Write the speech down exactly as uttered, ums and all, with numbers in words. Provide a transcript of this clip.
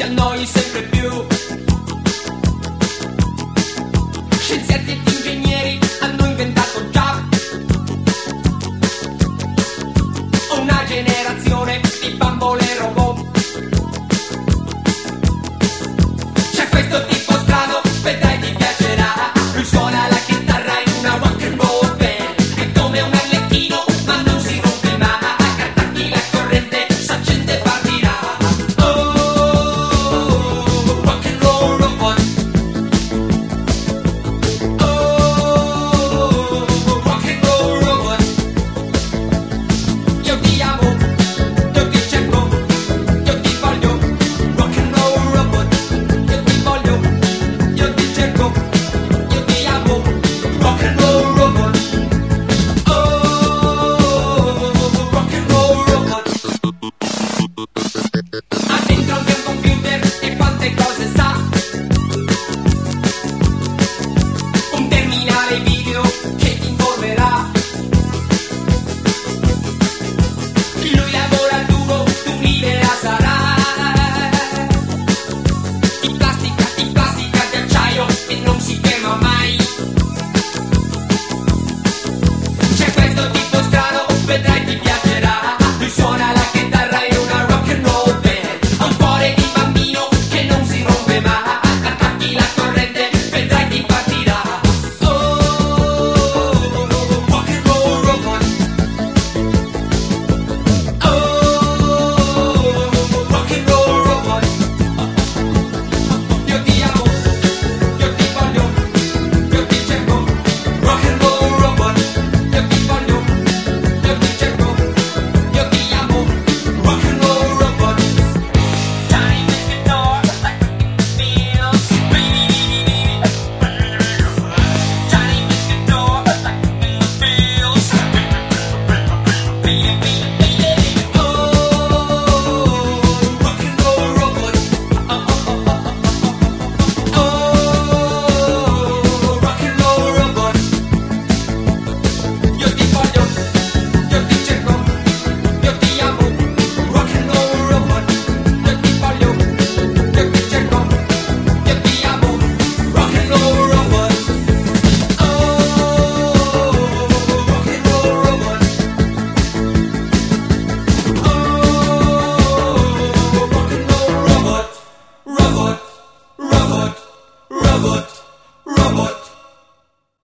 annoi sempre più. Scienziati ed ingegneri hanno inventato già una generazione di bambole robot. C'è questo tipo strano, vedrai ti piacerà. Lui suona la chitarra in una rock and roll band. È come un arlecchino ma non si rompe mai. Attacchi la corrente, s'accende e partirà. Oh, rock and roll robot. Oh, rock and roll robot. Io ti amo, io ti cerco, io ti voglio. Rock and roll robot. Io ti voglio, io ti cerco, io ti amo. Rock and roll robot. Oh, rock and roll robot. Ha dentro anche un computer e quante cose sa. Un terminale video che ti informerà. Lui lavora duro, tu un'idea sarà. Di plastica, di plastica, di acciaio e non si ferma mai. C'è questo tipo strano, vedrai ti piacerà. Lui suona la chitarra in una rock and roll band. Ha un cuore di bambino che non si rompe mai. Attacchi la corrente, vedrai ti partirà. Oh, rock and roll robot. Oh, rock and roll robot. Io ti amo, io ti voglio, io ti cerco. Rock and roll robot. Io ti voglio, io ti cerco, io ti amo. Rock and roll robot. Time is the door, feels free. Time is the door, feels free. Oh, rock and roll robot. Oh, rock and roll robot. Io ti voglio, io ti cerco, io ti amo. Rock and roll robot. Io ti voglio, io ti cerco, io ti amo. Rock and roll robot. Oh, rock and roll robot. Oh, rock and roll robot. Robot, robot, robot.